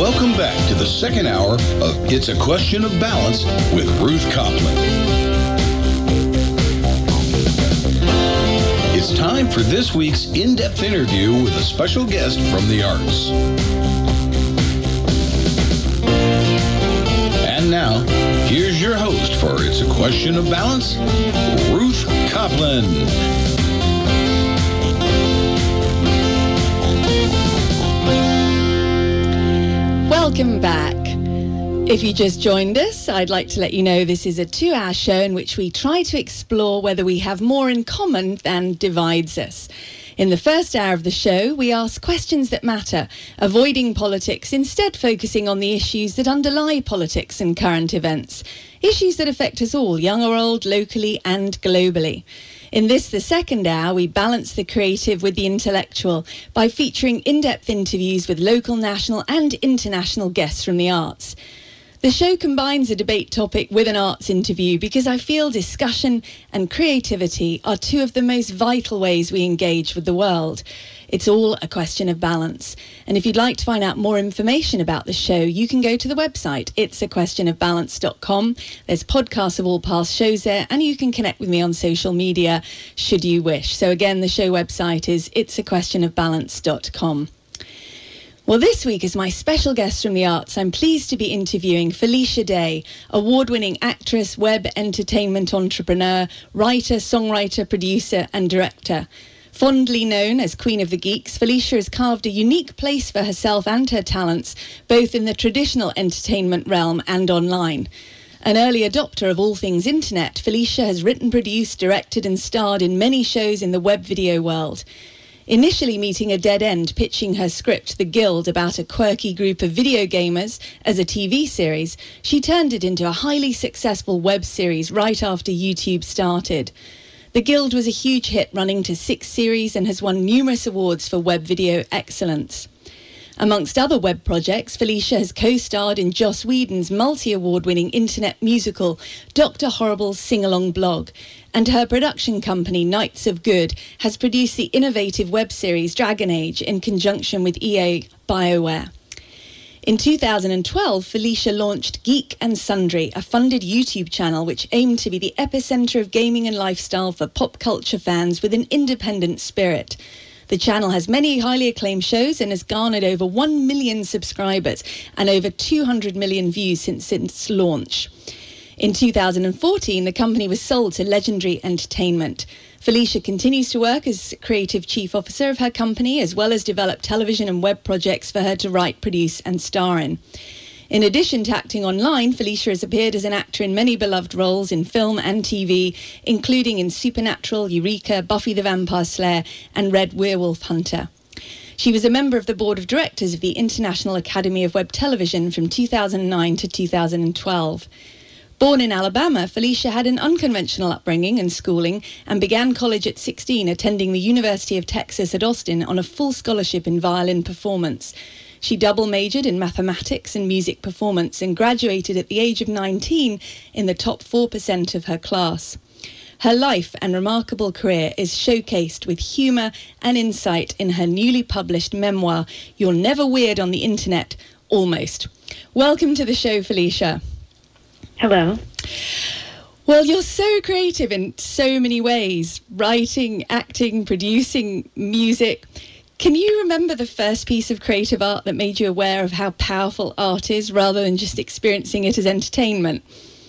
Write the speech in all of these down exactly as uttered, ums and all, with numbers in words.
Welcome back to the second hour of It's a Question of Balance with Ruth Copland. It's time for this week's in-depth interview with a special guest from the arts. And now, here's your host for It's a Question of Balance, Ruth Copland. Welcome back. If you just joined us, I'd like to let you know this is a two-hour show in which we try to explore whether we have more in common than divides us. In the first hour of the show, we ask questions that matter, avoiding politics, instead focusing on the issues that underlie politics and current events. Issues that affect us all, young or old, locally and globally. In this, the second hour, we balance the creative with the intellectual by featuring in-depth interviews with local, national and international guests from the arts. The show combines a debate topic with an arts interview because I feel discussion and creativity are two of the most vital ways we engage with the world. It's all a question of balance. And if you'd like to find out more information about the show, you can go to the website, it's a question of balance dot com. There's podcasts of all past shows there, and you can connect with me on social media should you wish. So again, the show website is it's a question of balance dot com. Well, this week, as my special guest from the arts, I'm pleased to be interviewing Felicia Day, award-winning actress, web entertainment entrepreneur, writer, songwriter, producer and director. Fondly known as Queen of the Geeks, Felicia has carved a unique place for herself and her talents, both in the traditional entertainment realm and online. An early adopter of all things internet, Felicia has written, produced, directed and starred in many shows in the web video world. Initially meeting a dead end pitching her script, The Guild, about a quirky group of video gamers as a T V series, she turned it into a highly successful web series right after YouTube started. The Guild was a huge hit, running to six series, and has won numerous awards for web video excellence. Amongst other web projects, Felicia has co-starred in Joss Whedon's multi-award-winning internet musical, Doctor Horrible's sing-along blog, and her production company, Knights of Good, has produced the innovative web series Dragon Age in conjunction with E A BioWare. In two thousand twelve, Felicia launched Geek and Sundry, a funded YouTube channel which aimed to be the epicenter of gaming and lifestyle for pop culture fans with an independent spirit. The channel has many highly acclaimed shows and has garnered over one million subscribers and over two hundred million views since its launch. In two thousand fourteen, the company was sold to Legendary Entertainment. Felicia continues to work as creative chief officer of her company, as well as develop television and web projects for her to write, produce and star in. In addition to acting online, Felicia has appeared as an actor in many beloved roles in film and T V, including in Supernatural, Eureka, Buffy the Vampire Slayer and Red Werewolf Hunter. She was a member of the board of directors of the International Academy of Web Television from two thousand nine to two thousand twelve. Born in Alabama, Felicia had an unconventional upbringing and schooling and began college at sixteen, attending the University of Texas at Austin on a full scholarship in violin performance. She double majored in mathematics and music performance and graduated at the age of nineteen in the top four percent of her class. Her life and remarkable career is showcased with humour and insight in her newly published memoir, You're Never Weird on the Internet, Almost. Welcome to the show, Felicia. Hello. Well, you're so creative in so many ways, writing, acting, producing music. Can you remember the first piece of creative art that made you aware of how powerful art is rather than just experiencing it as entertainment?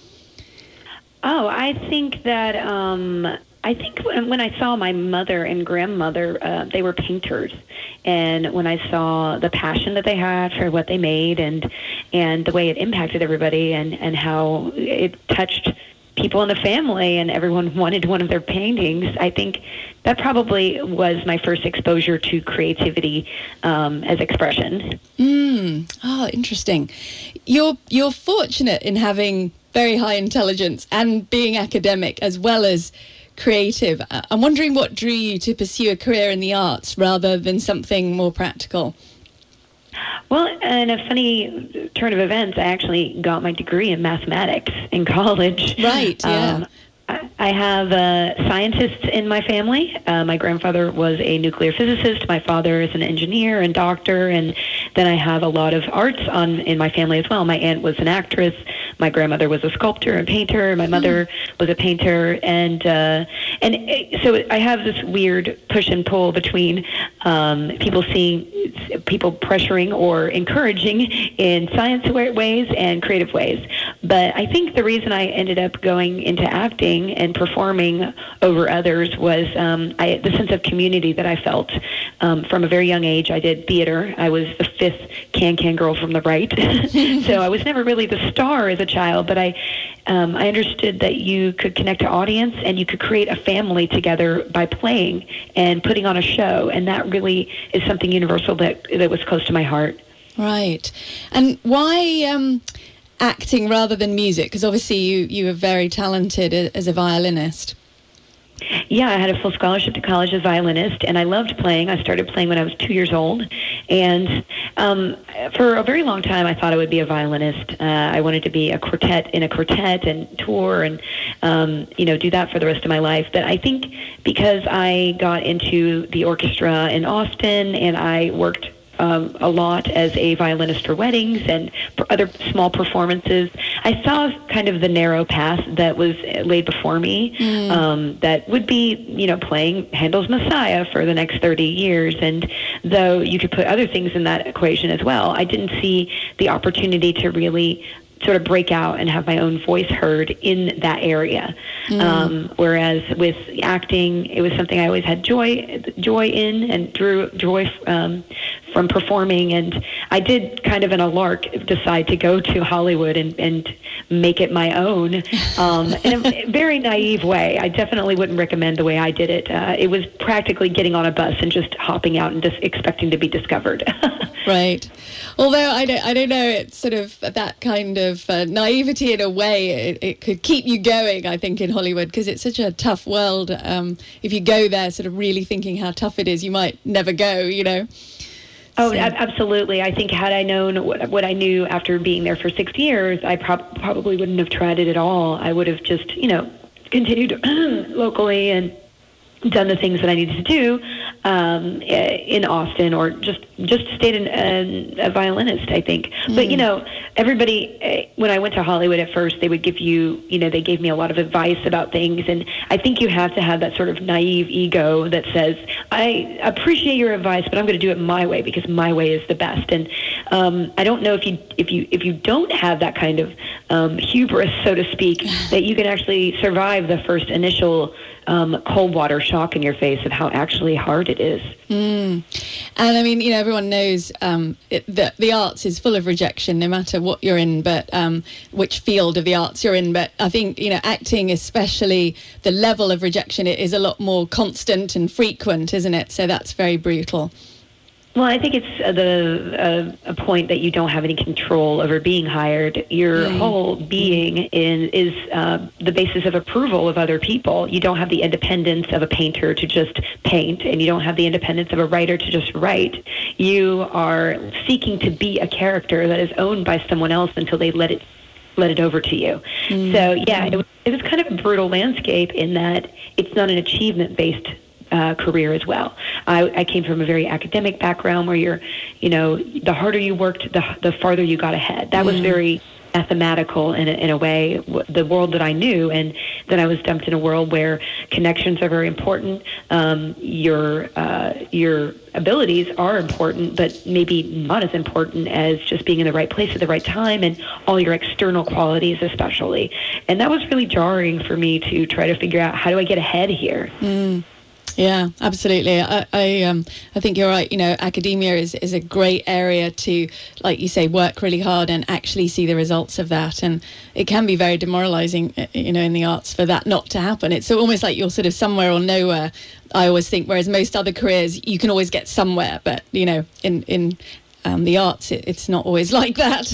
Oh, I think that, um, I think when, when I saw my mother and grandmother, uh, they were painters. And when I saw the passion that they had for what they made and and the way it impacted everybody and, and how it touched people in the family and everyone wanted one of their paintings, I think that probably was my first exposure to creativity um, as expression. Mm. Oh, interesting. You're you're fortunate in having very high intelligence and being academic as well as creative. I'm wondering what drew you to pursue a career in the arts rather than something more practical. Well, in a funny turn of events, I actually got my degree in mathematics in college. Right, yeah. Um, I, I have uh, scientists in my family. Uh, my grandfather was a nuclear physicist. My father is an engineer and doctor, and then I have a lot of arts on in my family as well. My aunt was an actress. My grandmother was a sculptor and painter. My mother mm. was a painter, and uh, and it, so I have this weird push and pull between um, people seeing people pressuring or encouraging in science ways and creative ways. But I think the reason I ended up going into acting and performing over others was um, I, the sense of community that I felt um, from a very young age. I did theater. I was the fifth can-can girl from the right. So I was never really the star as a child, but I um, I understood that you could connect to audience and you could create a family together by playing and putting on a show. And that really is something universal that that was close to my heart. Right. And why um, acting rather than music? Because obviously you, you were very talented as a violinist. Yeah, I had a full scholarship to college as a violinist, and I loved playing. I started playing when I was two years old, and um, for a very long time I thought I would be a violinist. Uh, I wanted to be a quartet in a quartet and tour and, um, you know, do that for the rest of my life. But I think because I got into the orchestra in Austin and I worked Um, a lot as a violinist for weddings and for other small performances, I saw kind of the narrow path that was laid before me, mm. um, that would be, you know, playing Handel's Messiah for the next thirty years. And though you could put other things in that equation as well, I didn't see the opportunity to really sort of break out and have my own voice heard in that area. Mm. Um, whereas with acting, it was something I always had joy joy in and drew joy um, from performing. And I did kind of in a lark decide to go to Hollywood and, and make it my own um, in a very naive way. I definitely wouldn't recommend the way I did it. Uh, it was practically getting on a bus and just hopping out and just expecting to be discovered. Right. Although I don't, I don't know, it's sort of that kind of uh, naivety in a way, it, it could keep you going, I think, in Hollywood, because it's such a tough world. Um, if you go there sort of really thinking how tough it is, you might never go, you know. Oh, so. Absolutely. I think had I known what, what I knew after being there for six years, I prob- probably wouldn't have tried it at all. I would have just, you know, continued locally and done the things that I needed to do um, in Austin, or just just stayed in, uh, a violinist, I think. Mm. But, you know, everybody, when I went to Hollywood at first, they would give you, you know, they gave me a lot of advice about things. And I think you have to have that sort of naive ego that says, I appreciate your advice, but I'm going to do it my way because my way is the best. And um, I don't know if you if you if you don't have that kind of um, hubris, so to speak, that you can actually survive the first initial um, cold water shock in your face of how actually hard it is. Mm. And I mean, you know, everyone knows um, it, that the arts is full of rejection, no matter what you're in, but um, which field of the arts you're in. But I think, you know, acting, especially, the level of rejection it is a lot more constant and frequent, isn't it? So that's very brutal. Well, I think it's uh, the uh, a point that you don't have any control over being hired. Your mm. whole being in, is uh, the basis of approval of other people. You don't have the independence of a painter to just paint, and you don't have the independence of a writer to just write. You are seeking to be a character that is owned by someone else until they let it let it over to you. Mm. So, yeah, it was, it was kind of a brutal landscape in that it's not an achievement-based Uh, career as well. I, I came from a very academic background where you're, you know, the harder you worked, the the farther you got ahead. That was very mathematical in a, in a way, the world that I knew, and then I was dumped in a world where connections are very important. Um, your uh, your abilities are important, but maybe not as important as just being in the right place at the right time, and all your external qualities especially. And that was really jarring for me to try to figure out, how do I get ahead here? Mm. Yeah, absolutely. I I, um, I think you're right. You know, academia is, is a great area to, like you say, work really hard and actually see the results of that. And it can be very demoralizing, you know, in the arts for that not to happen. It's almost like you're sort of somewhere or nowhere, I always think, whereas most other careers, you can always get somewhere. But, you know, in, in um, the arts, it, it's not always like that.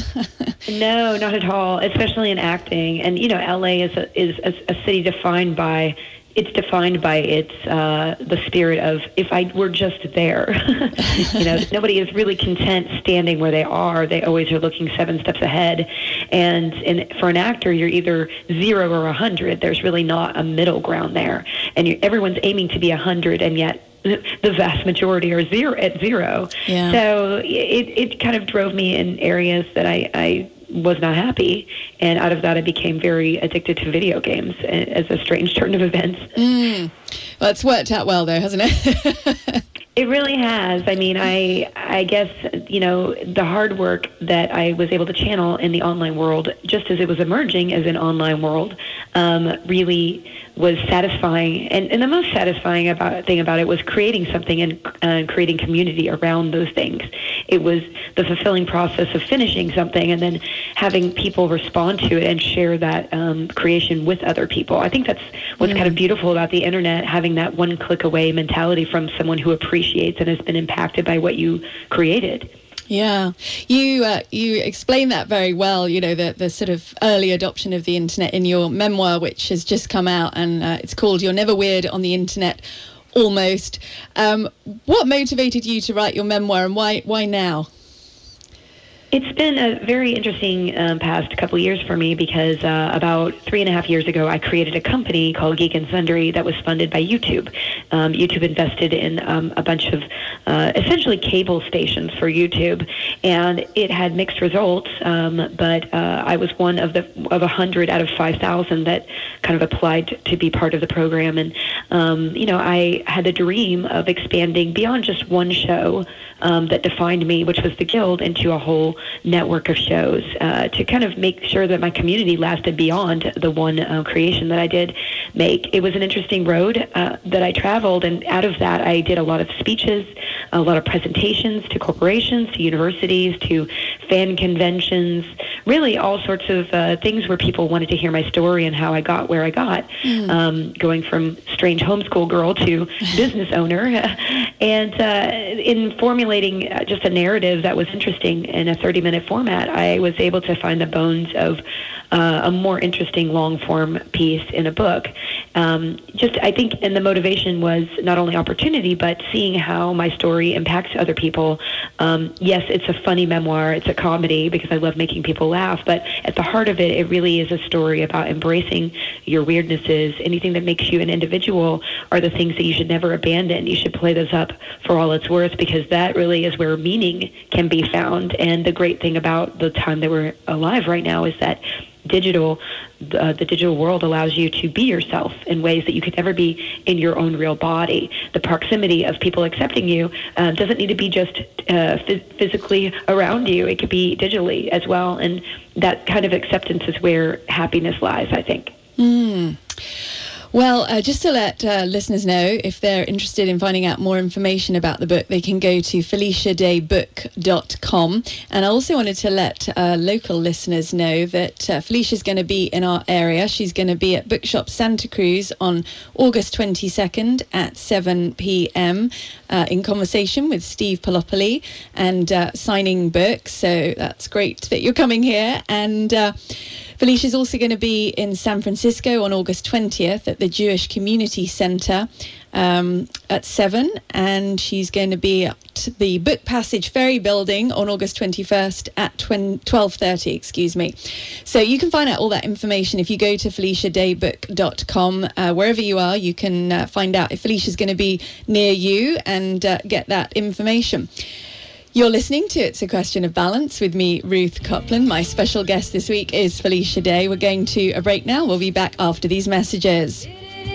No, not at all, especially in acting. And, you know, L A is a, is a, a city defined by... It's defined by its uh, the spirit of, if I were just there. You know, nobody is really content standing where they are. They always are looking seven steps ahead. And, and for an actor, you're either zero or a hundred. There's really not a middle ground there. And you're, everyone's aiming to be a hundred, and yet the vast majority are zero at zero. Yeah. So it, it kind of drove me in areas that I, I was not happy. And out of that, I became very addicted to video games as a strange turn of events. Mm. Well, it's worked out well, though, hasn't it? It really has. I mean, I I guess, you know, the hard work that I was able to channel in the online world, just as it was emerging as an online world, um, really was satisfying. And, and the most satisfying about thing about it was creating something and uh, creating community around those things. It was the fulfilling process of finishing something and then having people respond to it and share that um, creation with other people. I think that's what's mm. kind of beautiful about the internet, having that one click away mentality from someone who appreciates and has been impacted by what you created. Yeah, you uh, you explain that very well, you know, the, the sort of early adoption of the internet in your memoir, which has just come out, and uh, it's called You're Never Weird on the Internet, Almost. Um, what motivated you to write your memoir, and why why now? It's been a very interesting um, past couple of years for me because uh, about three and a half years ago, I created a company called Geek and Sundry that was funded by YouTube. Um, YouTube invested in um, a bunch of uh, essentially cable stations for YouTube, and it had mixed results. Um, but uh, I was one of the of a hundred out of five thousand that kind of applied to be part of the program, and um, you know, I had a dream of expanding beyond just one show um, that defined me, which was the Guild, into a whole network of shows uh, to kind of make sure that my community lasted beyond the one uh, creation that I did make. It was an interesting road uh, that I traveled, and out of that I did a lot of speeches, a lot of presentations to corporations, to universities, to fan conventions, really all sorts of uh, things where people wanted to hear my story and how I got where I got, mm. um, going from strange homeschool girl to business owner, and uh, in formulating just a narrative that was interesting in a thirty-minute format, I was able to find the bones of uh, a more interesting long-form piece in a book. Um, just, I think, and the motivation was not only opportunity, but seeing how my story impacts other people. Um, yes, it's a funny memoir, it's a comedy because I love making people laugh, but at the heart of it, it really is a story about embracing your weirdnesses. Anything that makes you an individual are the things that you should never abandon. You should play those up for all it's worth, because that really is where meaning can be found. And the great thing about the time that we're alive right now is that digital, uh, the digital world allows you to be yourself in ways that you could never be in your own real body. The proximity of people accepting you uh, doesn't need to be just uh, phys- physically around you. It could be digitally as well. And that kind of acceptance is where happiness lies, I think. Mm. Well, uh, just to let uh, listeners know, if they're interested in finding out more information about the book, they can go to felicia day book dot com. And I also wanted to let uh, local listeners know that uh, Felicia's going to be in our area. She's going to be at Bookshop Santa Cruz on August twenty-second at seven p.m. Uh, in conversation with Steve Palopoli and uh, signing books. So that's great that you're coming here. And uh, Felicia's also going to be in San Francisco on August twentieth at the Jewish Community Center um, at seven, and she's going to be at the Book Passage Ferry Building on August twenty-first at twelve thirty, excuse me. So you can find out all that information if you go to felicia day book dot com. Uh, wherever you are, you can uh, find out if Felicia's going to be near you and uh, get that information. You're listening to It's a Question of Balance with me, Ruth Copland. My special guest this week is Felicia Day. We're going to a break now. We'll be back after these messages.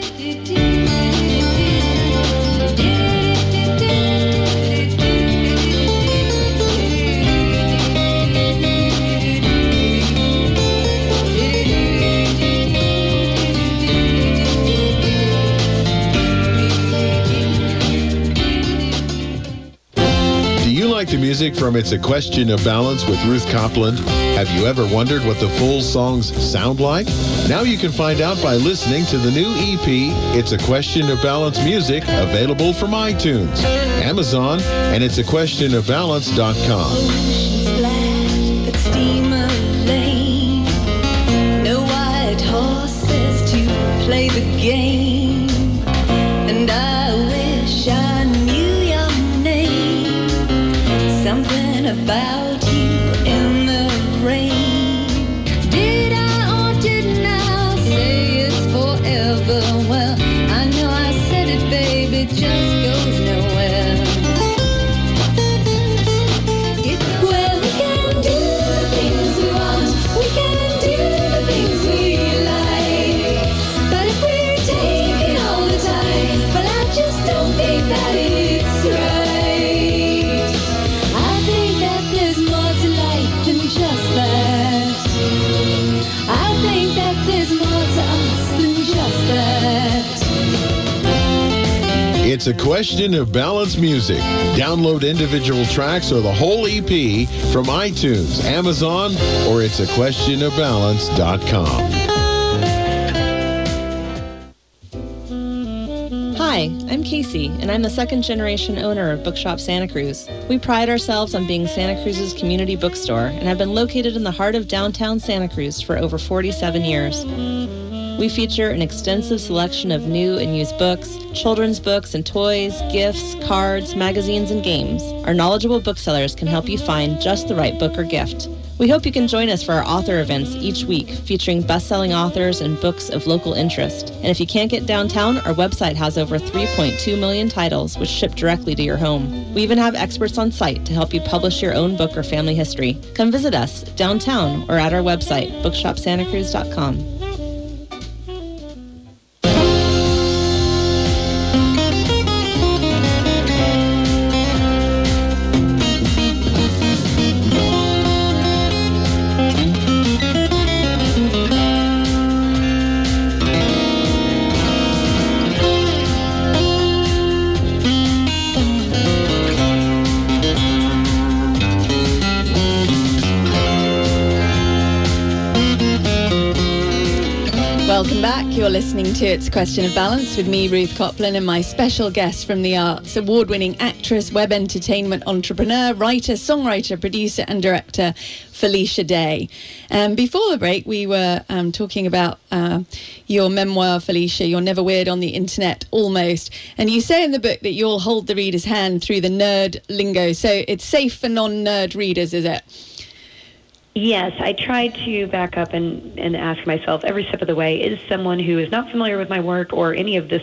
Like the music from It's a Question of Balance with Ruth Copland? Have you ever wondered what the full songs sound like? Now you can find out by listening to the new E P, It's a Question of Balance Music, available from iTunes, Amazon, and it's a question of balance dot com. No white horses to play the game, and I wish I knew something about you in the rain. Did I or didn't I say it's forever? Well, I know I said it, baby, just goes no just that. I think that there's more to us than just that. It's a Question of Balance music. Download individual tracks or the whole E P from iTunes, Amazon, or it's a question of balance dot com. Hi, I'm Casey, and I'm the second-generation owner of Bookshop Santa Cruz. We pride ourselves on being Santa Cruz's community bookstore and have been located in the heart of downtown Santa Cruz for over forty-seven years. We feature an extensive selection of new and used books, children's books and toys, gifts, cards, magazines, and games. Our knowledgeable booksellers can help you find just the right book or gift. We hope you can join us for our author events each week, featuring best-selling authors and books of local interest. And if you can't get downtown, our website has over three point two million titles, which ship directly to your home. We even have experts on site to help you publish your own book or family history. Come visit us downtown or at our website, bookshop santa cruz dot com. Welcome back. You're listening to It's a Question of Balance with me, Ruth Copland, and my special guest from the arts, award-winning actress, web entertainment entrepreneur, writer, songwriter, producer, and director, Felicia Day. Um, before the break, we were um, talking about uh, your memoir, Felicia, You're Never Weird on the Internet, Almost. And you say in the book that you'll hold the reader's hand through the nerd lingo. So it's safe for non-nerd readers, is it? Yes, I try to back up and, and ask myself every step of the way, is someone who is not familiar with my work or any of this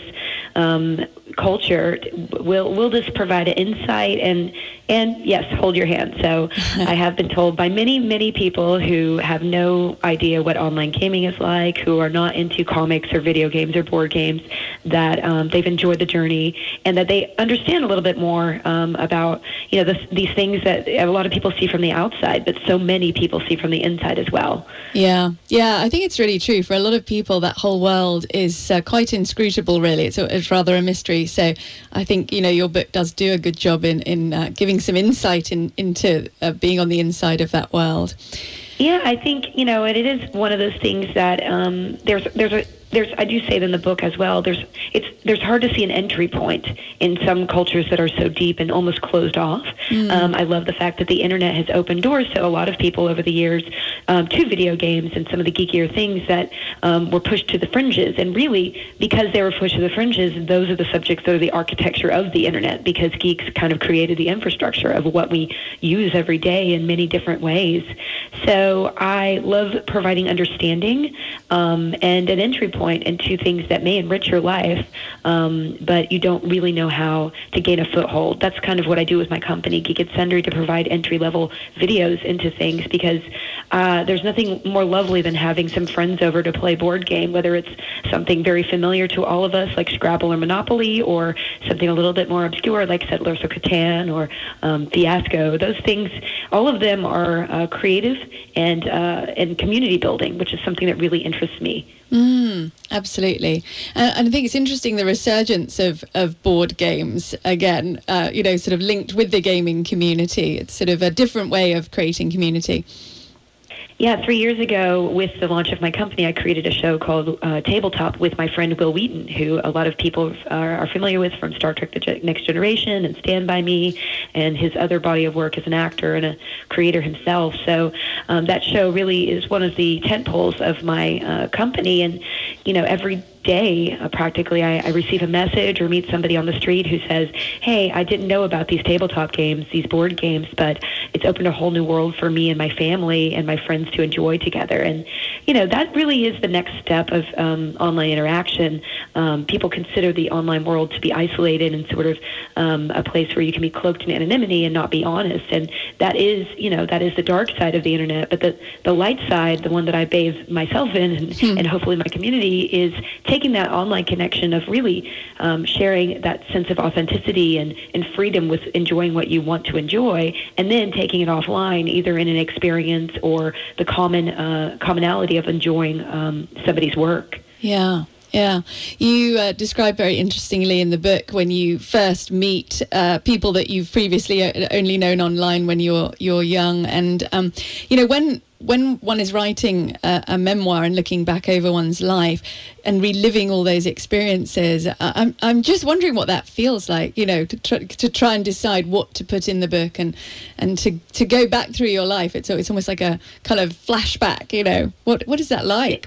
um, culture, will will this provide an insight? And, and yes, hold your hand. So I have been told by many, many people who have no idea what online gaming is like, who are not into comics or video games or board games, that um, they've enjoyed the journey and that they understand a little bit more um, about, you know, this, these things that a lot of people see from the outside, but so many people see from the inside as well. Yeah, yeah, I think it's really true. For a lot of people, that whole world is uh, quite inscrutable, really. It's, a, it's rather a mystery. So I think, you know, your book does do a good job in, in uh, giving some insight in, into uh, being on the inside of that world. Yeah, I think, you know, and it is one of those things that um, there's there's a There's, I do say it in the book as well, there's it's there's hard to see an entry point in some cultures that are so deep and almost closed off. Mm. Um, I love the fact that the internet has opened doors to a lot of people over the years um, to video games and some of the geekier things that um, were pushed to the fringes. And really, because they were pushed to the fringes, those are the subjects that are the architecture of the internet, because geeks kind of created the infrastructure of what we use every day in many different ways. So I love providing understanding um, and an entry point into things that may enrich your life, um, but you don't really know how to gain a foothold. That's kind of what I do with my company, Geek at Sundry, to provide entry-level videos into things, because uh, there's nothing more lovely than having some friends over to play board game, whether it's something very familiar to all of us, like Scrabble or Monopoly, or something a little bit more obscure, like Settlers of Catan or um, Fiasco. Those things, all of them are uh, creative and, uh, and community building, which is something that really interests me. Mm, absolutely. Uh, and I think it's interesting, the resurgence of, of board games, again, uh, you know, sort of linked with the gaming community. It's sort of a different way of creating community. Yeah, three years ago, with the launch of my company, I created a show called uh, Tabletop with my friend Will Wheaton, who a lot of people are, are familiar with from Star Trek: The Next Generation and Stand By Me, and his other body of work as an actor and a creator himself. So um, that show really is one of the tentpoles of my uh, company. And, you know, every day, uh, practically, I, I receive a message or meet somebody on the street who says, hey, I didn't know about these tabletop games, these board games, but it's opened a whole new world for me and my family and my friends to enjoy together. And you know, that really is the next step of um, online interaction. Um, people consider the online world to be isolated and sort of um, a place where you can be cloaked in anonymity and not be honest. And that is, you know, that is the dark side of the internet. But the, the light side, the one that I bathe myself in and, hmm. and hopefully my community, is taking that online connection of really um, sharing that sense of authenticity and, and freedom with enjoying what you want to enjoy, and then taking it offline, either in an experience or the common uh, commonality of enjoying um, somebody's work. Yeah. Yeah, you uh, describe very interestingly in the book when you first meet uh, people that you've previously only known online when you're you're young, and um, you know when when one is writing a, a memoir and looking back over one's life and reliving all those experiences, uh, I'm I'm just wondering what that feels like. You know, to try, to try and decide what to put in the book and and to to go back through your life. It's it's almost like a kind of flashback. You know, what what is that like?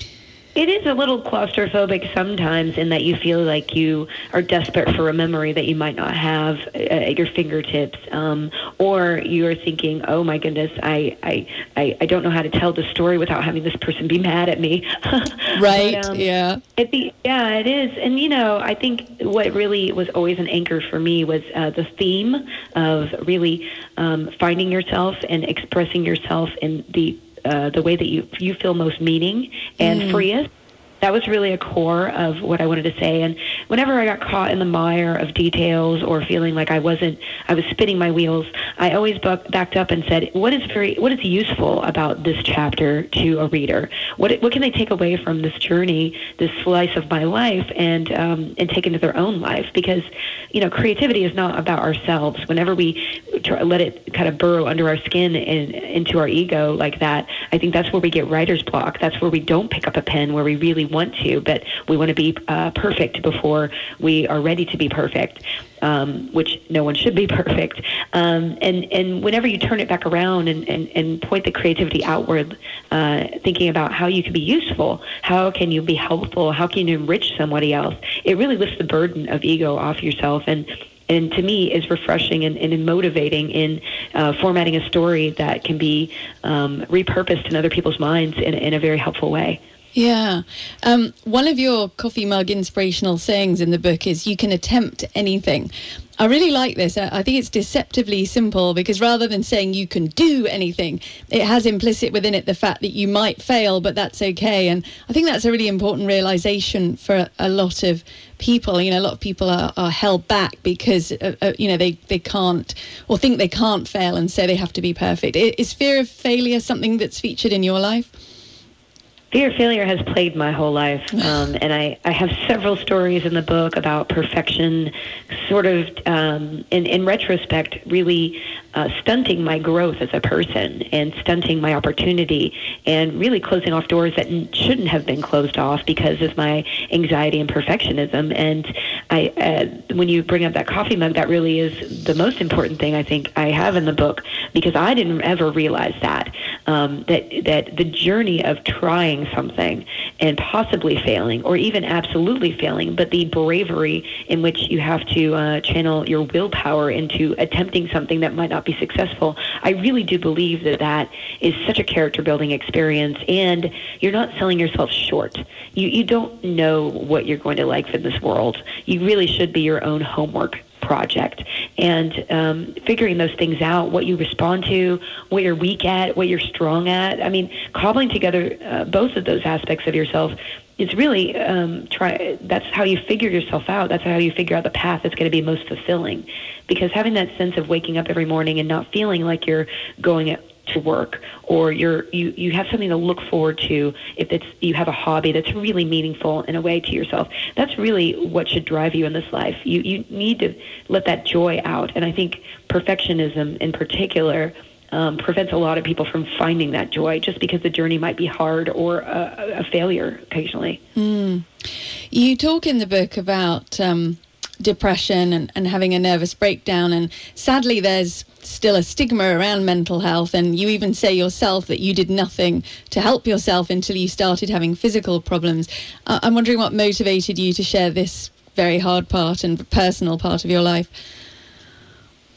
It is a little claustrophobic sometimes in that you feel like you are desperate for a memory that you might not have at your fingertips, um, or you are thinking, oh my goodness, I, I, I, I don't know how to tell the story without having this person be mad at me. Right, but, um, yeah. It be, yeah, it is. And, you know, I think what really was always an anchor for me was uh, the theme of really um, finding yourself and expressing yourself in the Uh, the way that you you feel most meaning and mm. freest. That was really a core of what I wanted to say. And whenever I got caught in the mire of details or feeling like I wasn't, I was spinning my wheels, I always buck, backed up and said, what is very, what is useful about this chapter to a reader? What what can they take away from this journey, this slice of my life, and um, and take into their own life? Because, you know, creativity is not about ourselves. Whenever we try, let it kind of burrow under our skin and into our ego like that, I think that's where we get writer's block. That's where we don't pick up a pen, where we really want to, but we want to be uh, perfect before we are ready to be perfect, um, which no one should be perfect. Um, and, and whenever you turn it back around and, and, and point the creativity outward, uh, thinking about how you can be useful, how can you be helpful, how can you enrich somebody else, it really lifts the burden of ego off yourself. And and to me is refreshing and, and motivating in uh, formatting a story that can be um, repurposed in other people's minds in, in a very helpful way. Yeah. Um, one of your coffee mug inspirational sayings in the book is, you can attempt anything. I really like this. I think it's deceptively simple, because rather than saying you can do anything, it has implicit within it the fact that you might fail, but that's okay. And I think that's a really important realization for a lot of people. You know, a lot of people are, are held back because, uh, uh, you know, they, they can't or think they can't fail, and so they have to be perfect. Is fear of failure something that's featured in your life? Fear of failure has plagued my whole life, um, and I, I have several stories in the book about perfection, sort of, um, in, in retrospect, really uh, stunting my growth as a person and stunting my opportunity and really closing off doors that n- shouldn't have been closed off because of my anxiety and perfectionism. And I, uh, when you bring up that coffee mug, that really is the most important thing I think I have in the book, because I didn't ever realize that, um, that, that the journey of trying something and possibly failing, or even absolutely failing, but the bravery in which you have to uh, channel your willpower into attempting something that might not be successful, I really do believe that that is such a character building experience, and you're not selling yourself short. You you don't know what you're going to like from this world. You really should be your own homework project, and um, figuring those things out, what you respond to, what you're weak at, what you're strong at. I mean, cobbling together uh, both of those aspects of yourself is really um, try. That's how you figure yourself out. That's how you figure out the path that's going to be most fulfilling. Because having that sense of waking up every morning and not feeling like you're going to work, or you're you you have something to look forward to, if it's you have a hobby that's really meaningful in a way to yourself, that's really what should drive you in this life. You you need to let that joy out, and I think perfectionism in particular um, prevents a lot of people from finding that joy, just because the journey might be hard or a, a failure occasionally. Mm. You talk in the book about um depression and, and having a nervous breakdown, and sadly there's still a stigma around mental health, and you even say yourself that you did nothing to help yourself until you started having physical problems. uh, I'm wondering what motivated you to share this very hard part and personal part of your life.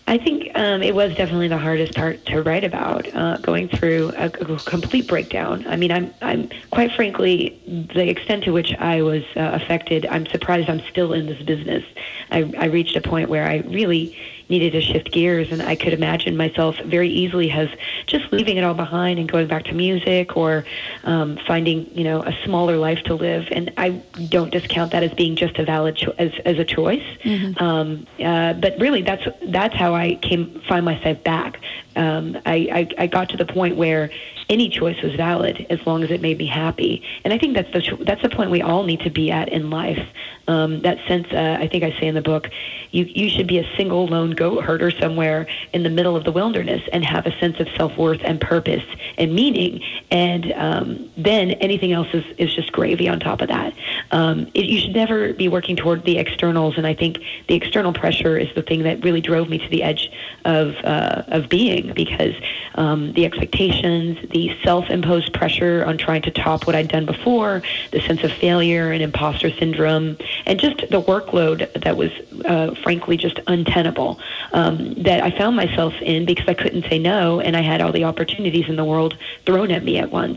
I think um, it was definitely the hardest part to write about, uh, going through a, a complete breakdown. I mean, I'm, I'm quite frankly, the extent to which I was uh, affected, I'm surprised I'm still in this business. I, I reached a point where I really needed to shift gears, and I could imagine myself very easily as just leaving it all behind and going back to music, or um, finding, you know, a smaller life to live. And I don't discount that as being just a valid cho- as as a choice. Mm-hmm. Um, uh, but really, that's that's how I came find myself back. Um, I, I I got to the point where any choice was valid as long as it made me happy. And I think that's the cho- that's the point we all need to be at in life. Um, that sense, uh, I think I say in the book, you you should be a single lone goat herder somewhere in the middle of the wilderness and have a sense of self-worth and purpose and meaning. And um, then anything else is, is just gravy on top of that. Um, it, you should never be working toward the externals. And I think the external pressure is the thing that really drove me to the edge of, uh, of being, because um, the expectations, the self-imposed pressure on trying to top what I'd done before, the sense of failure and imposter syndrome, and just the workload that was, uh, frankly, just untenable, um, that I found myself in because I couldn't say no, and I had all the opportunities in the world thrown at me at once.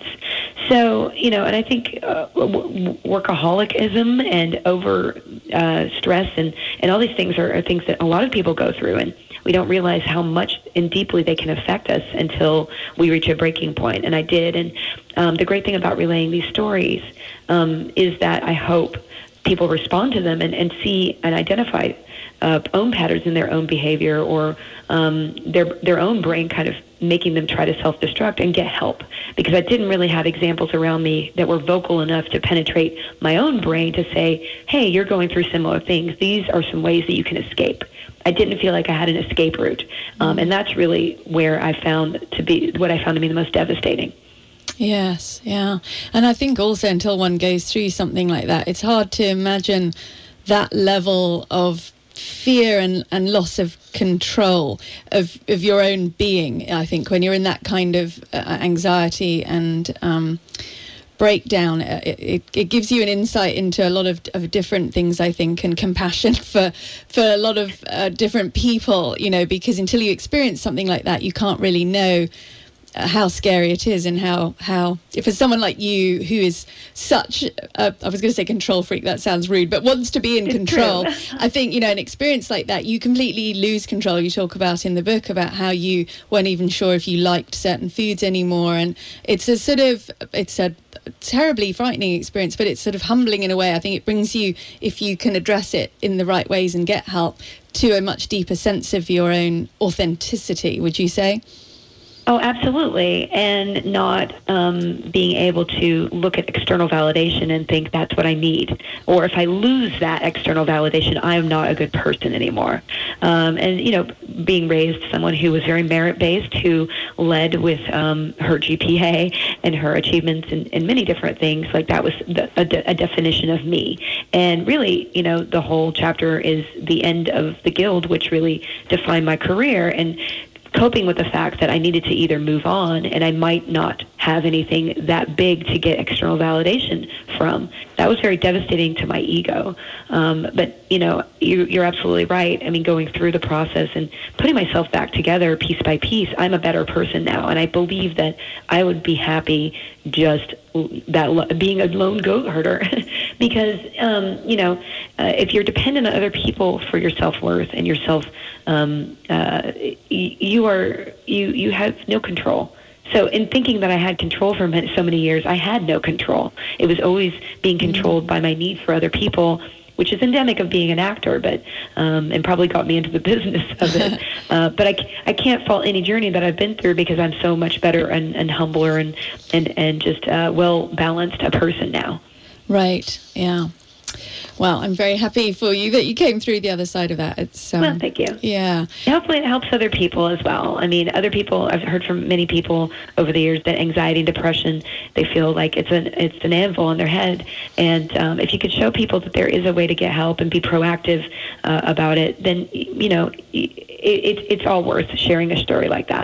So, you know, and I think uh, workaholicism and over uh, stress and, and all these things are, are things that a lot of people go through, and we don't realize how much and deeply they can affect us until we reach a breaking point. And I did. And um, the great thing about relaying these stories um, is that I hope people respond to them and, and see and identify uh, own patterns in their own behavior, or um, their their own brain kind of making them try to self-destruct, and get help. Because I didn't really have examples around me that were vocal enough to penetrate my own brain to say, hey, you're going through similar things. These are some ways that you can escape. I didn't feel like I had an escape route. Um, and that's really where I found to be, what I found to be the most devastating. Yes, yeah. And I think also until one goes through something like that, it's hard to imagine that level of fear and, and loss of control of, of your own being. I think when you're in that kind of uh, anxiety and um, breakdown, it, it, it gives you an insight into a lot of, of different things, I think, and compassion for for a lot of uh, different people, you know, because until you experience something like that, you can't really know how scary it is, and how, how if for someone like you who is such a, I was going to say control freak, that sounds rude, but wants to be in it's control. True. I think, you know, an experience like that, you completely lose control. You talk about in the book about how you weren't even sure if you liked certain foods anymore, and it's a sort of, it's a terribly frightening experience, but it's sort of humbling in a way. I think it brings you, if you can address it in the right ways and get help, to a much deeper sense of your own authenticity, would you say? Oh, absolutely. And not um, being able to look at external validation and think that's what I need. Or if I lose that external validation, I am not a good person anymore. Um, and, you know, being raised someone who was very merit-based, who led with um, her G P A and her achievements in, in many different things, like that was the, a, de- a definition of me. And really, you know, the whole chapter is the end of the Guild, which really defined my career, and coping with the fact that I needed to either move on, and I might not have anything that big to get external validation from. That was very devastating to my ego. Um, but, you know, you, you're absolutely right. I mean, going through the process and putting myself back together piece by piece, I'm a better person now. And I believe that I would be happy just that being a lone goat herder because, um, you know, uh, if you're dependent on other people for your self-worth and your self, um, uh, you are, you, you have no control. So in thinking that I had control for so many years, I had no control. It was always being controlled by my need for other people, which is endemic of being an actor, but um, and probably got me into the business of it. uh, but I, I can't fault any journey that I've been through, because I'm so much better and, and humbler and, and, and just uh, well-balanced a person now. Right, yeah. Well, I'm very happy for you that you came through the other side of that. It's um, well, thank you. Yeah. Hopefully it helps other people as well. I mean, other people, I've heard from many people over the years that anxiety and depression, they feel like it's an it's an anvil on their head. And um, if you could show people that there is a way to get help and be proactive uh, about it, then, you know, it, it, it's all worth sharing a story like that.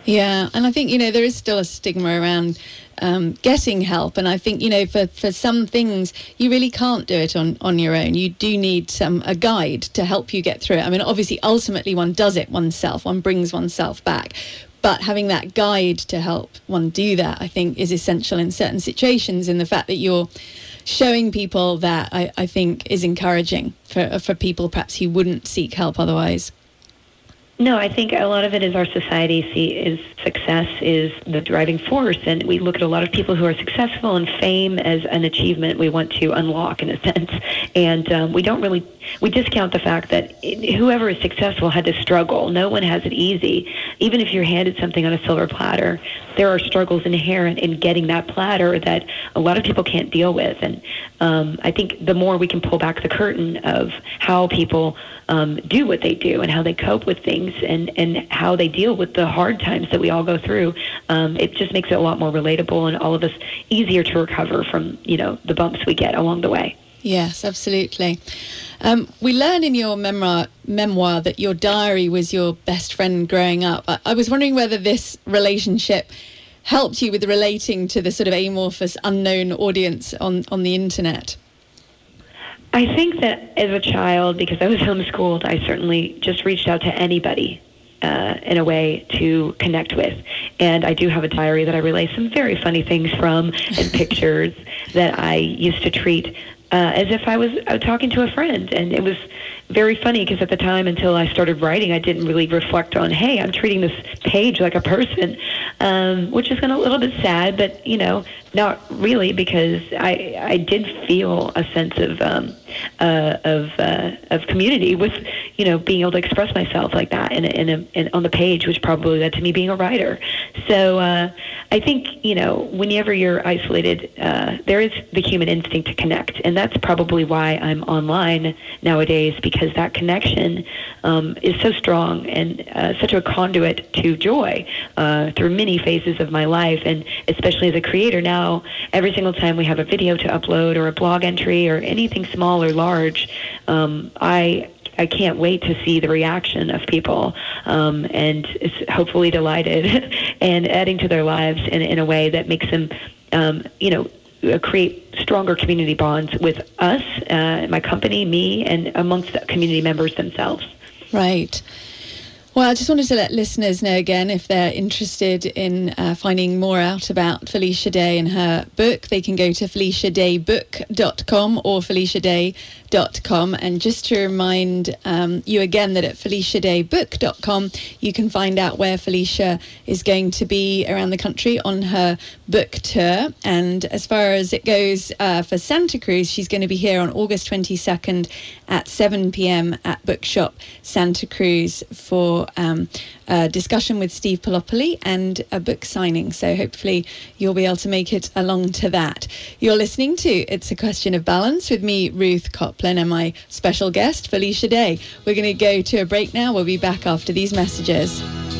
Yeah, and I think, you know, there is still a stigma around um, getting help. And I think, you know, for, for some things, you really can't do it on, on your own. You do need some a guide to help you get through it. I mean, obviously, ultimately, one does it oneself. One brings oneself back. But having that guide to help one do that, I think, is essential in certain situations. And the fact that you're showing people that, I, I think, is encouraging for for people perhaps who wouldn't seek help otherwise. No, I think a lot of it is our society see is success is the driving force, and we look at a lot of people who are successful and fame as an achievement we want to unlock in a sense, and um, we don't really we discount the fact that whoever is successful had to struggle. No one has it easy. Even if you're handed something on a silver platter, there are struggles inherent in getting that platter that a lot of people can't deal with, and um, I think the more we can pull back the curtain of how people um, do what they do and how they cope with things, and, and how they deal with the hard times that we all go through, um, it just makes it a lot more relatable and all of us easier to recover from, you know, the bumps we get along the way. Yes, absolutely. Um, we learn in your memoir, memoir that your diary was your best friend growing up. I, I was wondering whether this relationship helped you with relating to the sort of amorphous, unknown audience on, on the internet. I think that as a child, because I was homeschooled, I certainly just reached out to anybody uh, in a way to connect with. And I do have a diary that I relay some very funny things from and pictures that I used to treat uh, as if I was uh, talking to a friend. And it was very funny because at the time, until I started writing, I didn't really reflect on, hey, I'm treating this page like a person, um, which is kind of a little bit sad, but, you know, not really, because I I did feel a sense of um, uh, of uh, of community with, you know, being able to express myself like that in a, in, a, in on the page, which probably led to me being a writer. So uh, I think, you know, whenever you're isolated, uh, there is the human instinct to connect, and that's probably why I'm online nowadays, because that connection um, is so strong and uh, such a conduit to joy uh, through many phases of my life, and especially as a creator now. Every single time we have a video to upload or a blog entry or anything small or large, um, I I can't wait to see the reaction of people, um, and it's hopefully delighted and adding to their lives in, in a way that makes them, um, you know, create stronger community bonds with us, uh, my company, me, and amongst the community members themselves. Right. Well, I just wanted to let listeners know again, if they're interested in uh, finding more out about Felicia Day and her book, they can go to felicia day book dot com or felicia day dot com. And just to remind um, you again that at felicia day book dot com, you can find out where Felicia is going to be around the country on her book tour. And as far as it goes uh, for Santa Cruz, she's going to be here on August twenty-second at seven p.m. at Bookshop Santa Cruz for Um, a discussion with Steve Palopoli and a book signing. So hopefully you'll be able to make it along to that. You're listening to It's a Question of Balance with me, Ruth Copland, and my special guest, Felicia Day. We're going to go to a break now. We'll be back after these messages.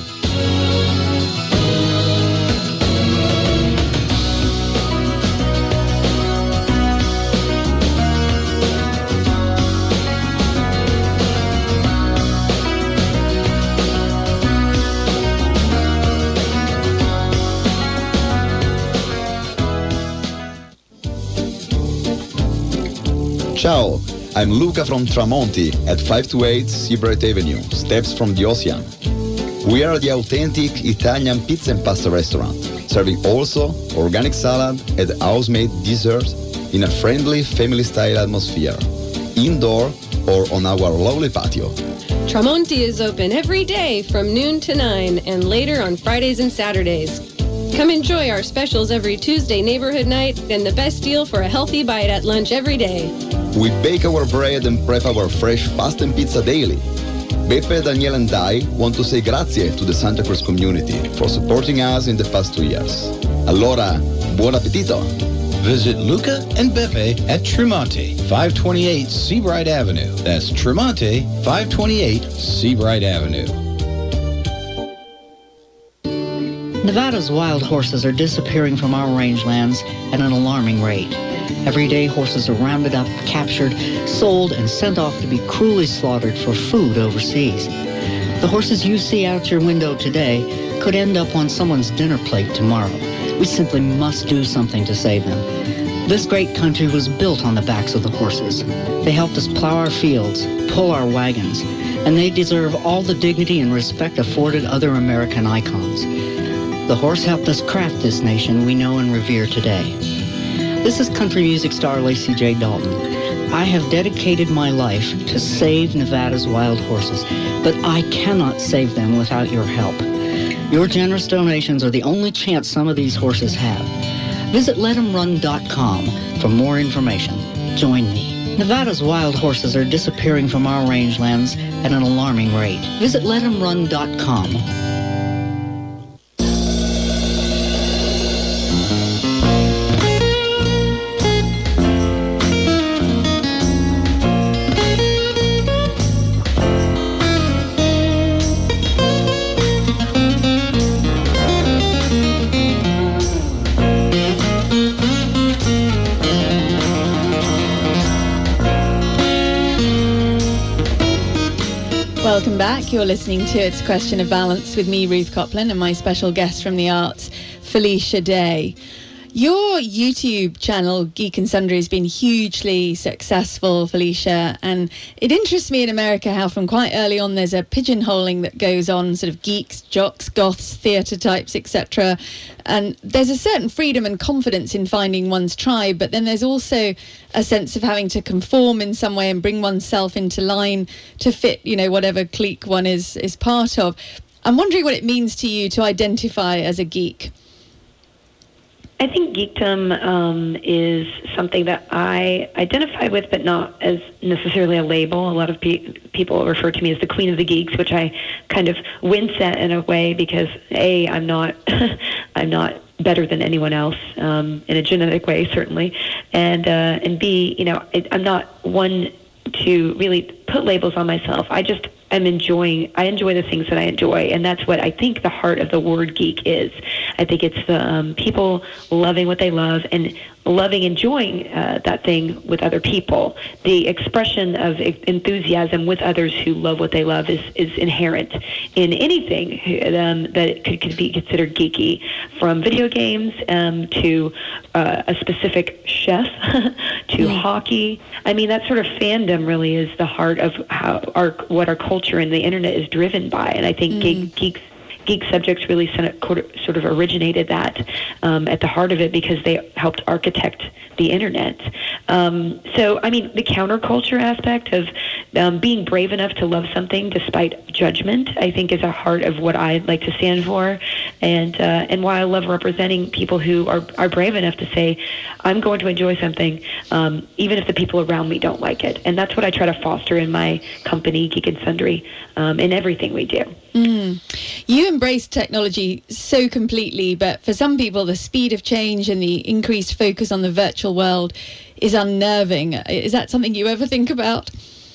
Ciao, I'm Luca from Tramonti at five twenty-eight Seabright Avenue, steps from the ocean. We are the authentic Italian pizza and pasta restaurant, serving also organic salad and house-made dessert in a friendly family-style atmosphere, indoor or on our lovely patio. Tramonti is open every day from noon to nine and later on Fridays and Saturdays. Come enjoy our specials every Tuesday neighborhood night and the best deal for a healthy bite at lunch every day. We bake our bread and prep our fresh pasta and pizza daily. Beppe, Danielle and I want to say grazie to the Santa Cruz community for supporting us in the past two years. Allora, buon appetito! Visit Luca and Beppe at Tremonti, five twenty-eight Seabright Avenue. That's Tremonti, five twenty-eight Seabright Avenue. Nevada's wild horses are disappearing from our rangelands at an alarming rate. Every day, horses are rounded up, captured, sold, and sent off to be cruelly slaughtered for food overseas. The horses you see out your window today could end up on someone's dinner plate tomorrow. We simply must do something to save them. This great country was built on the backs of the horses. They helped us plow our fields, pull our wagons, and they deserve all the dignity and respect afforded other American icons. The horse helped us craft this nation we know and revere today. This is country music star Lacey J. Dalton. I have dedicated my life to save Nevada's wild horses, but I cannot save them without your help. Your generous donations are the only chance some of these horses have. Visit let em run dot com for more information. Join me. Nevada's wild horses are disappearing from our rangelands at an alarming rate. Visit let em run dot com. Welcome back. You're listening to It's a Question of Balance with me, Ruth Copland, and my special guest from the arts, Felicia Day. Your YouTube channel, Geek and Sundry, has been hugely successful, Felicia, and it interests me in America how from quite early on there's a pigeonholing that goes on, sort of geeks, jocks, goths, theatre types, et cetera. And there's a certain freedom and confidence in finding one's tribe, but then there's also a sense of having to conform in some way and bring oneself into line to fit, you know, whatever clique one is, is part of. I'm wondering what it means to you to identify as a geek. I think geekdom um, is something that I identify with, but not as necessarily a label. A lot of pe- people refer to me as the queen of the geeks, which I kind of wince at in a way because A, I'm not, I'm not better than anyone else um, in a genetic way, certainly, and uh, and B, you know, it, I'm not one to really put labels on myself. I just am enjoying, I enjoy the things that I enjoy, and that's what I think the heart of the word geek is. I think it's the um, people loving what they love and loving, enjoying uh, that thing with other people. The expression of enthusiasm with others who love what they love is, is inherent in anything um, that could, could be considered geeky, from video games um, to uh, a specific chef to mm. hockey. I mean, that sort of fandom really is the heart of how our what our culture and the internet is driven by, and I think mm. geek, geeks Geek Subjects really sort of originated that um, at the heart of it because they helped architect the internet. Um, so, I mean, the counterculture aspect of um, being brave enough to love something despite judgment, I think is a heart of what I like to stand for, and uh, and why I love representing people who are, are brave enough to say, I'm going to enjoy something um, even if the people around me don't like it. And that's what I try to foster in my company, Geek and Sundry, um, in everything we do. Mm. You embrace technology so completely, but for some people, the speed of change and the increased focus on the virtual world is unnerving. Is that something you ever think about?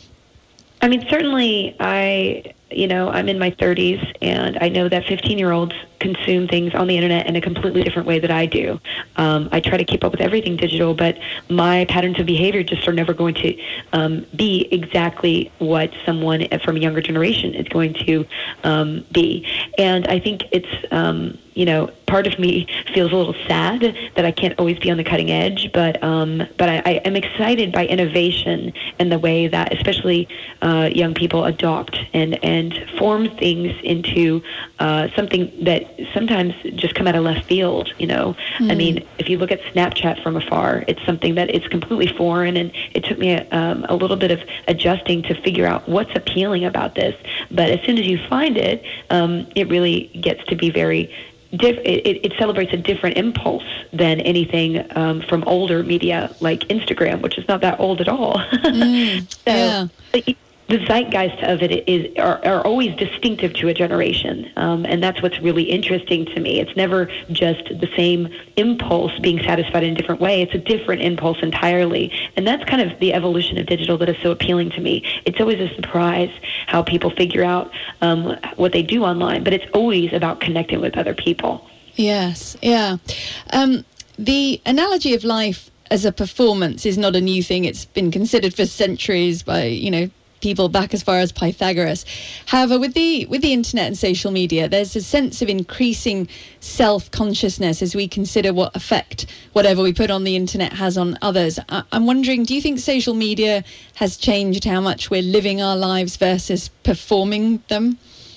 I mean, certainly I, you know, I'm in my thirties, and I know that fifteen-year-olds consume things on the internet in a completely different way that I do. Um, I try to keep up with everything digital, but my patterns of behavior just are never going to um, be exactly what someone from a younger generation is going to um, be. And I think it's, um, you know, part of me feels a little sad that I can't always be on the cutting edge, but um, but I, I am excited by innovation and the way that especially uh, young people adopt and, and form things into uh, something that sometimes just come out of left field, you know. Mm. I mean, if you look at Snapchat from afar, it's something that it's completely foreign, and it took me a, um, a little bit of adjusting to figure out what's appealing about this. But as soon as you find it, um, it really gets to be very Diff- it, it celebrates a different impulse than anything um, from older media like Instagram, which is not that old at all. Mm, so yeah. the, the zeitgeist of it is are, are always distinctive to a generation, um, and that's what's really interesting to me. It's never just the same impulse being satisfied in a different way. It's a different impulse entirely, and that's kind of the evolution of digital that is so appealing to me. It's always a surprise how people figure out um, what they do online, but it's always about connecting with other people. Yes, yeah. Um, the analogy of life as a performance is not a new thing. It's been considered for centuries by, you know, people back as far as Pythagoras. However, with the with the internet and social media, there's a sense of increasing self-consciousness as we consider what effect whatever we put on the internet has on others. I, I'm wondering, do you think social media has changed how much we're living our lives versus performing them?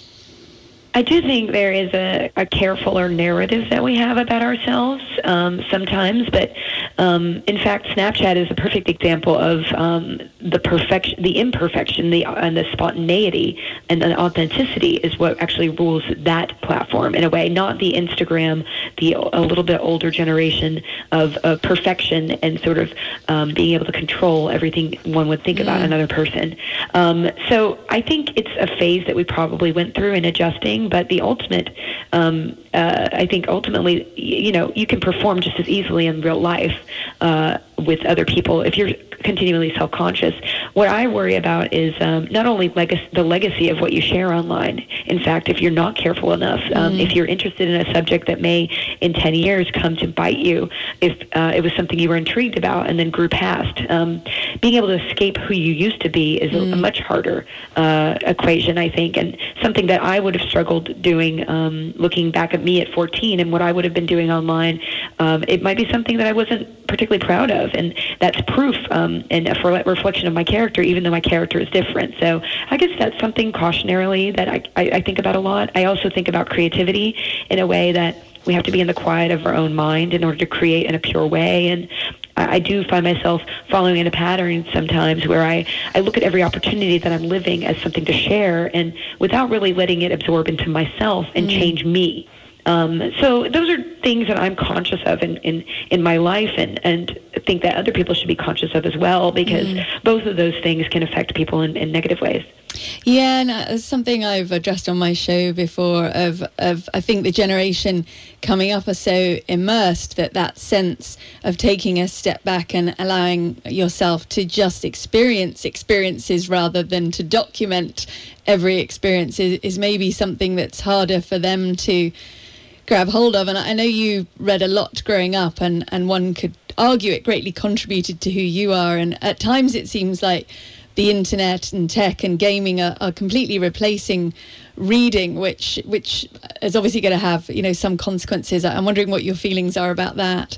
I do think there is a, a carefuler narrative that we have about ourselves um, sometimes, but um, in fact, Snapchat is a perfect example of um, the perfection, the imperfection, the and the spontaneity and the authenticity is what actually rules that platform in a way, not the Instagram, the a little bit older generation of, of perfection and sort of um, being able to control everything one would think mm. about another person. Um, so I think it's a phase that we probably went through in adjusting. But the ultimate, um, uh, I think ultimately, you know, you can perform just as easily in real life uh, with other people if you're continually self-conscious. What I worry about is um, not only leg- the legacy of what you share online. In fact, if you're not careful enough, um, mm. if you're interested in a subject that may in ten years come to bite you, if uh, it was something you were intrigued about and then grew past, um, being able to escape who you used to be is mm. a, a much harder uh, equation, I think, and something that I would have struggled doing um, looking back at me at fourteen and what I would have been doing online. Um, it might be something that I wasn't particularly proud of, and that's proof um, and a reflection of my character, even though my character is different. So I guess that's something cautionarily that I, I, I think about a lot. I also think about creativity in a way that we have to be in the quiet of our own mind in order to create in a pure way. And I, I do find myself following in a pattern sometimes where I, I look at every opportunity that I'm living as something to share, and without really letting it absorb into myself and mm. change me. Um, so those are things that I'm conscious of in, in, in my life, and, and think that other people should be conscious of as well, because mm. both of those things can affect people in, in negative ways. Yeah, and it's something I've addressed on my show before of, of I think the generation coming up are so immersed that that sense of taking a step back and allowing yourself to just experience experiences rather than to document every experience is, is maybe something that's harder for them to grab hold of. And I know you read a lot growing up, and, and one could argue it greatly contributed to who you are. And at times it seems like the internet and tech and gaming are, are completely replacing reading, which which is obviously going to have, you know, some consequences. I'm wondering what your feelings are about that.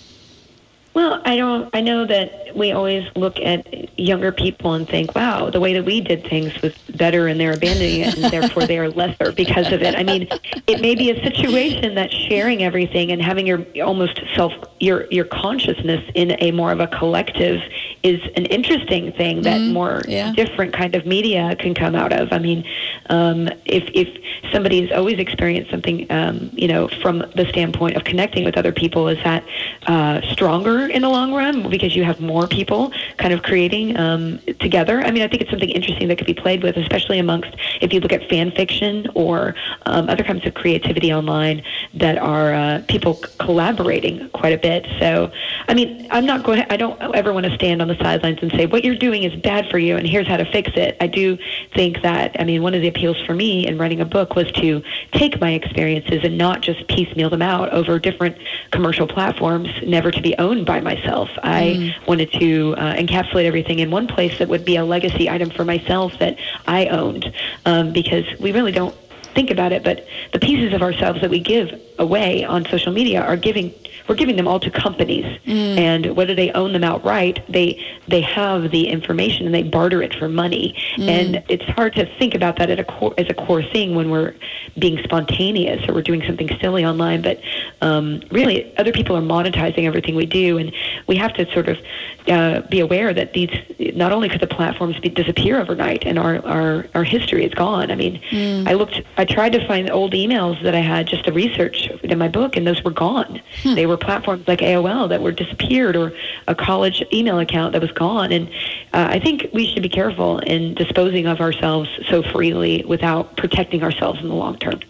Well, I don't. I know that we always look at younger people and think, "Wow, the way that we did things was better, and they're abandoning it, and therefore they are lesser because of it." I mean, it may be a situation that sharing everything and having your almost self, your your consciousness in a more of a collective is an interesting thing that mm, more yeah. different kind of media can come out of. I mean, um, if if somebody's always experienced something, um, you know, from the standpoint of connecting with other people, is that uh, stronger in the long run because you have more people kind of creating um, together? I mean, I think it's something interesting that could be played with, especially amongst, if you look at fan fiction or um, other kinds of creativity online that are uh, people c- collaborating quite a bit. So, I mean, I'm not going to, I don't ever want to stand on the sidelines and say, what you're doing is bad for you and here's how to fix it. I do think that, I mean, one of the appeals for me in writing a book was to take my experiences and not just piecemeal them out over different commercial platforms, never to be owned by myself. I mm. wanted to uh, encapsulate everything in one place that would be a legacy item for myself that I owned, um, because we really don't think about it, but the pieces of ourselves that we give away on social media are giving we're giving them all to companies, mm. and whether they own them outright, they they have the information and they barter it for money, mm. and it's hard to think about that at a core, as a core thing when we're being spontaneous or we're doing something silly online. But um, really, other people are monetizing everything we do, and we have to sort of uh, be aware that these not only could the platforms be, disappear overnight and our, our, our history is gone. I mean, mm. I looked, I tried to find old emails that I had just to research in my book, and those were gone. Hmm. They were platforms like A O L that were disappeared, or a college email account that was gone. And uh, I think we should be careful in disposing of ourselves so freely without protecting ourselves in the long term. Mm.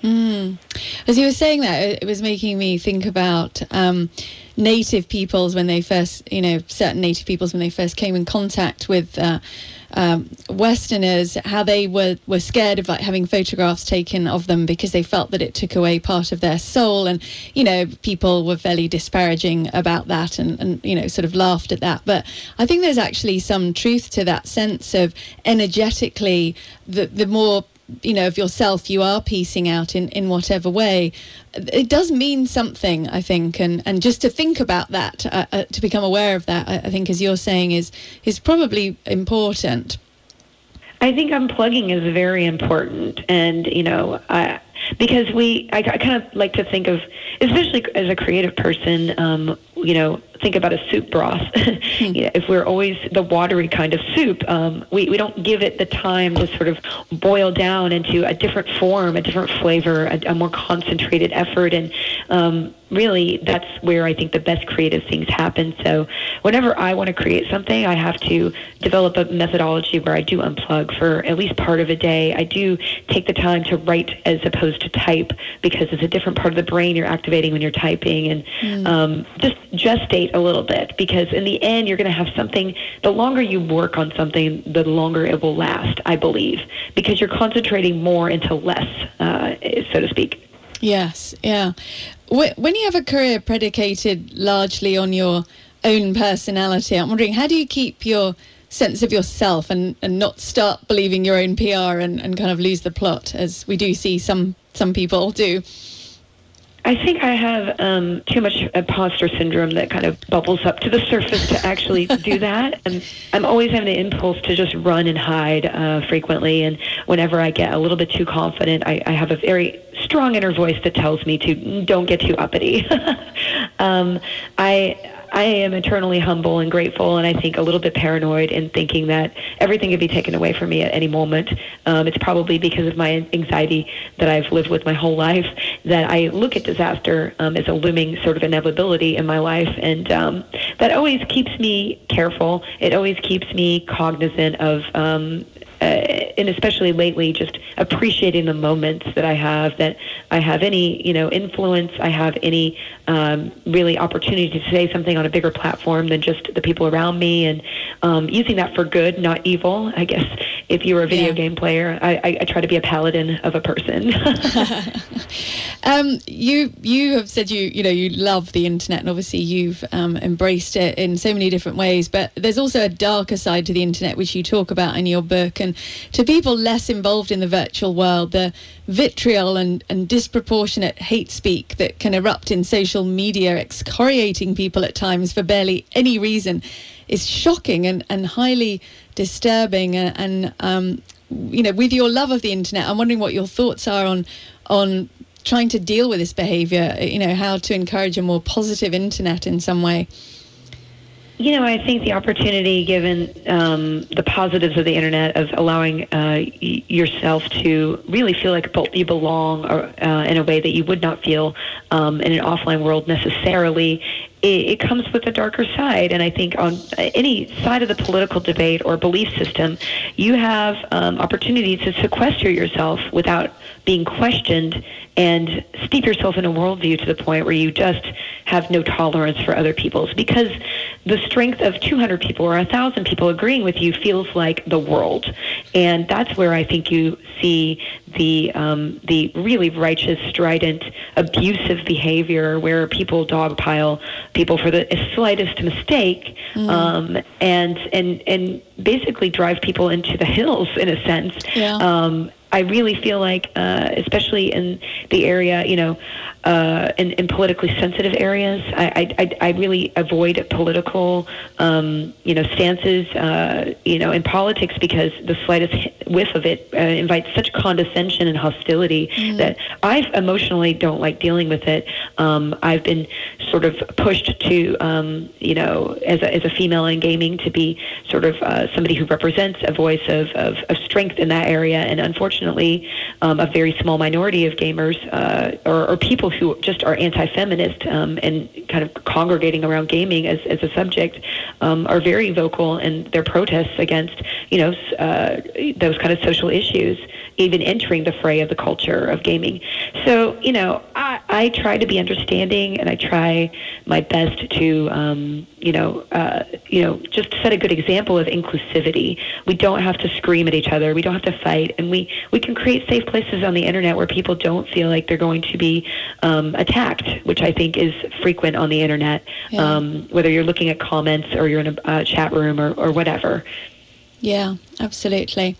Mm. As you were saying that, it was making me think about um, native peoples when they first, you know, certain native peoples when they first came in contact with uh, um, Westerners, how they were, were scared of like having photographs taken of them because they felt that it took away part of their soul. And, you know, people were fairly disparaging about that and, and, you know, sort of laughed at that. But I think there's actually some truth to that sense of energetically, the, the more you know, of yourself you are piecing out in, in whatever way, it does mean something, I think, and, and just to think about that, uh, uh, to become aware of that, I, I think, as you're saying, is is probably important. I think unplugging is very important, and, you know, I, because we, I, I kind of like to think of, especially as a creative person, um, you know, think about a soup broth. Hmm. You know, if we're always the watery kind of soup, um, we, we don't give it the time to sort of boil down into a different form, a different flavor, a, a more concentrated effort. And um, really, that's where I think the best creative things happen. So whenever I want to create something, I have to develop a methodology where I do unplug for at least part of a day. I do take the time to write as opposed to type, because it's a different part of the brain you're activating when you're typing. And Mm. um, just gestate a little bit, because in the end, you're going to have something. The longer you work on something, the longer it will last, I believe, because you're concentrating more into less, uh, so to speak. Yes, yeah. Wh- When you have a career predicated largely on your own personality, I'm wondering, how do you keep your sense of yourself and, and not start believing your own P R and, and kind of lose the plot, as we do see some, some people do? I think I have um, too much imposter syndrome that kind of bubbles up to the surface to actually do that. And I'm always having the impulse to just run and hide uh, frequently. And whenever I get a little bit too confident, I, I have a very strong inner voice that tells me to don't get too uppity. um, I... I am eternally humble and grateful, and I think a little bit paranoid in thinking that everything could be taken away from me at any moment. Um, it's probably because of my anxiety that I've lived with my whole life that I look at disaster um, as a looming sort of inevitability in my life, and um, that always keeps me careful. It always keeps me cognizant of um, Uh, and especially lately, just appreciating the moments that I have, that I have any, you know, influence, I have any um, really opportunity to say something on a bigger platform than just the people around me, and um, using that for good, not evil. I guess if you were a video Yeah. game player, I, I, I try to be a paladin of a person. um, you you have said you you know you love the internet, and obviously you've um, embraced it in so many different ways. But there's also a darker side to the internet, which you talk about in your book. And to people less involved in the virtual world, the vitriol and, and disproportionate hate speak that can erupt in social media, excoriating people at times for barely any reason, is shocking and, and highly disturbing. And, and um, you know, with your love of the internet, I'm wondering what your thoughts are on on trying to deal with this behaviour, you know, how to encourage a more positive internet in some way. You know, I think the opportunity given um, the positives of the internet of allowing uh, y- yourself to really feel like you belong or, uh, in a way that you would not feel um, in an offline world necessarily, it, it comes with a darker side. And I think on any side of the political debate or belief system, you have um, opportunities to sequester yourself without being questioned and steep yourself in a worldview to the point where you just have no tolerance for other people's, because the strength of two hundred people or one thousand people agreeing with you feels like the world. And that's where I think you see the um, the really righteous, strident, abusive behavior where people dogpile people for the slightest mistake, Mm. um, and and and basically drive people into the hills in a sense. Yeah. Um, I really feel like, uh, especially in the area, you know, uh, in, in politically sensitive areas, I, I, I really avoid political, um, you know, stances, uh, you know, in politics, because the slightest whiff of it uh, invites such condescension and hostility Mm. that I emotionally don't like dealing with it. Um, I've been sort of pushed to, um, you know, as a, as a female in gaming, to be sort of uh, somebody who represents a voice of, of, of strength in that area, and unfortunately, Um, a very small minority of gamers uh, or, or people who just are anti-feminist um, and kind of congregating around gaming as, as a subject um, are very vocal in their protests against, you know, uh, those kind of social issues. even entering the fray of the culture of gaming. So, you know, I, I try to be understanding, and I try my best to, um, you know, uh, you know, just set a good example of inclusivity. We don't have to scream at each other. We don't have to fight, and we, we can create safe places on the internet where people don't feel like they're going to be um, attacked, which I think is frequent on the internet, yeah. um, whether you're looking at comments or you're in a uh, chat room or, or whatever. Yeah, absolutely.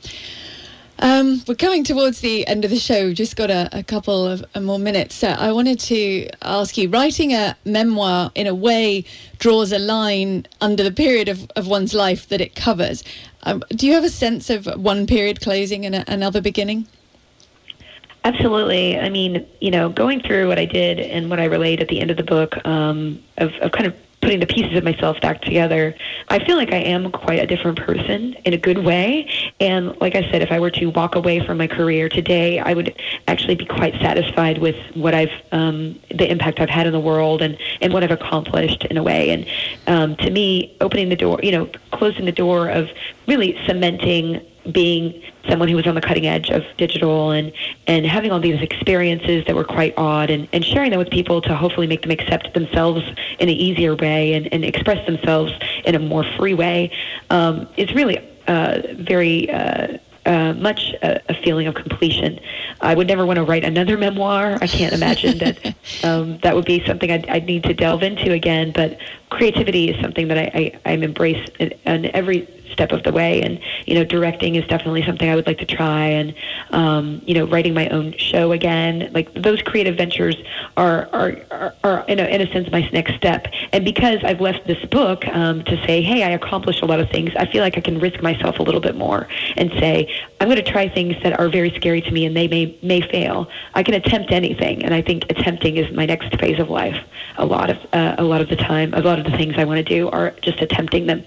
Um, we're coming towards the end of the show. We've just got a, a couple of uh, more minutes. So I wanted to ask you, writing a memoir in a way draws a line under the period of, of one's life that it covers. Um, do you have a sense of one period closing and a, another beginning? Absolutely. I mean, you know, going through what I did and what I relayed at the end of the book, um, of, of kind of putting the pieces of myself back together, I feel like I am quite a different person in a good way. And like I said, if I were to walk away from my career today, I would actually be quite satisfied with what I've, um, the impact I've had in the world and, and what I've accomplished in a way. And um, to me, opening the door, you know, closing the door of really cementing being someone who was on the cutting edge of digital and, and having all these experiences that were quite odd and, and sharing them with people to hopefully make them accept themselves in an easier way and, and express themselves in a more free way um, is really uh, very uh, uh, much a, a feeling of completion. I would never want to write another memoir. I can't imagine that um, that would be something I'd, I'd need to delve into again, but creativity is something that I, I, I'm embrace in, in every step of the way. And, you know, directing is definitely something I would like to try. And, um, you know, writing my own show again, like those creative ventures are, are, are, are in, a, in a sense, my next step. And because I've left this book um, to say, hey, I accomplished a lot of things, I feel like I can risk myself a little bit more and say, I'm going to try things that are very scary to me and they may, may fail. I can attempt anything. And I think attempting is my next phase of life. A lot of, uh, a lot of the time, a lot of the things I want to do are just attempting them.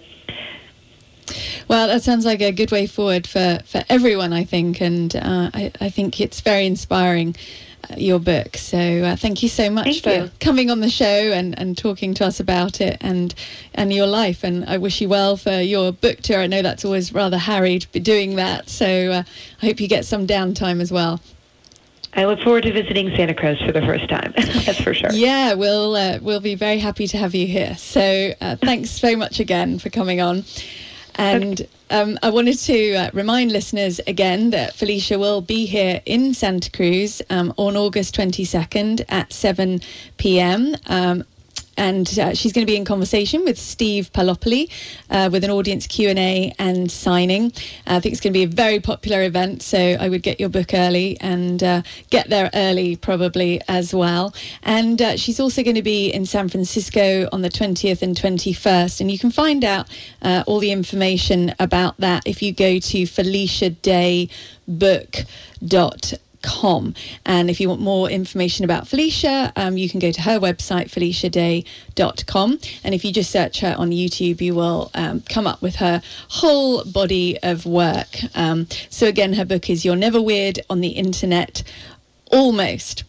Well, that sounds like a good way forward for, for everyone, I think, and uh, I, I think it's very inspiring, uh, your book. So uh, thank you so much thank for you. coming on the show and, and talking to us about it and and your life. And I wish you well for your book tour. I know that's always rather harried doing that, so uh, I hope you get some downtime as well. I look forward to visiting Santa Cruz for the first time. That's for sure. Yeah, we'll uh, we'll be very happy to have you here. So uh, thanks so much again for coming on. And um, I wanted to uh, remind listeners again that Felicia will be here in Santa Cruz um, on August twenty-second at seven p.m. Um, and uh, she's going to be in conversation with Steve Palopoli uh, with an audience Q and A and signing. Uh, I think it's going to be a very popular event, so I would get your book early and uh, get there early probably as well. And uh, she's also going to be in San Francisco on the twentieth and twenty-first, and you can find out uh, all the information about that if you go to felicia day book dot com. And if you want more information about Felicia, um, you can go to her website, felicia day dot com. And if you just search her on YouTube, you will um, come up with her whole body of work. Um, so again, her book is You're Never Weird on the Internet, Almost.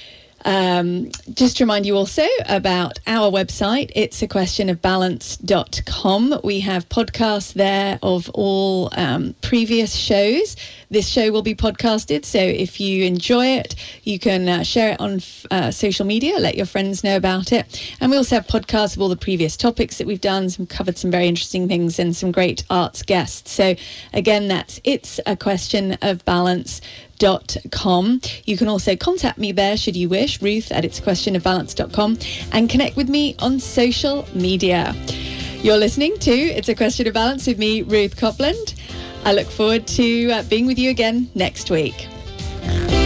Um, just to remind you also about our website, it's a question of balance dot com. We have podcasts there of all um, previous shows. This show will be podcasted, so if you enjoy it, you can uh, share it on uh, social media, let your friends know about it. And we also have podcasts of all the previous topics that we've done. We've covered some very interesting things and some great arts guests. So again, that's it's a question of balance dot com. You can also contact me there should you wish, Ruth at it's a question of balance dot com, and connect with me on social media. You're listening to It's a Question of Balance with me, Ruth Copland. I look forward to uh, being with you again next week.